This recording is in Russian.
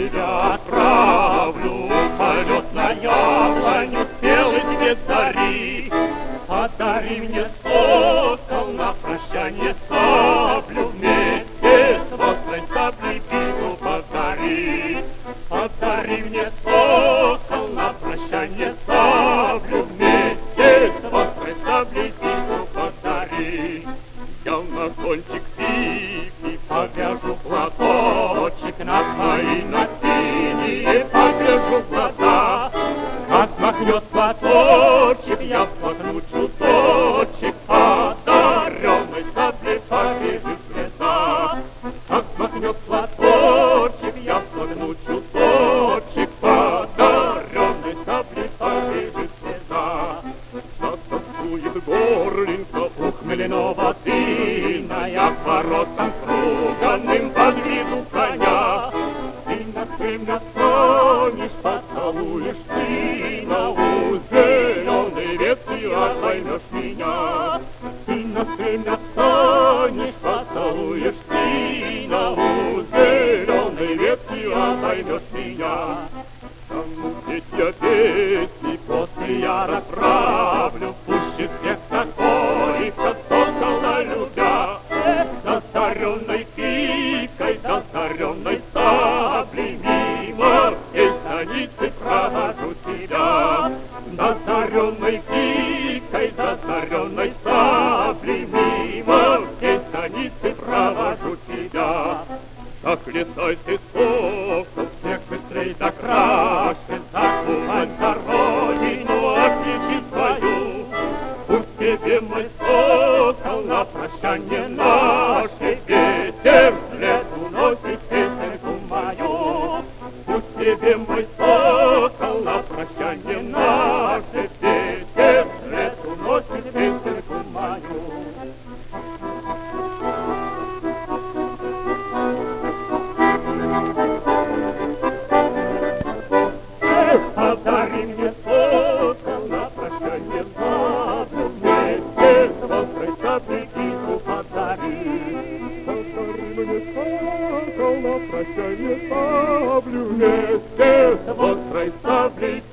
тебя отправлю в полет на яблоню спелый цвет зари. Подари мне, сокол, на прощанье саблю, вместе с острой саблей пику подари. Подари мне, сокол, на прощанье саблю, вместе с острой саблей пику подари. Я на кончик пики повяжу платочек, на твои на синие погляжу глаза. Как махнет платочек, я всплакну чуточек, одаренной саблей побежит слеза. Как махнет платочек, я всплакну чуточек, одаренной саблей побежит слеза. Затанцует горлинка у хмельного дына, я к воротам струганным под виду коня. Ты на стремя склонишь, поцелуешь сына, у зеленой ветки отоймешь меня. Ты на стремя склонишь, поцелуешь сына, у зеленой ветки отоймешь меня. Кому петь я песни после я расправлю, пуще всех такой, как сокола любя. Засоренной пикой, засоренной саблей, мимо всей станицы провожу тебя. Засоренной пикой, засоренной саблей, мимо всей станицы провожу тебя. Так летай ты, сокол, всех быстрей да краше, закувай за родину отличи свою. Пусть тебе, мой сокол, на прощанье наше ветер вслед уносит песенку мою. Пусть тебе, мой сокол, на прощанье наше ветер вслед уносит песенку мою. Подари мне, сокол, на прощанье саблю, вместе с острой саблей пику подари. Подари мне, сокол, на прощанье саблю, вместе с острой саблей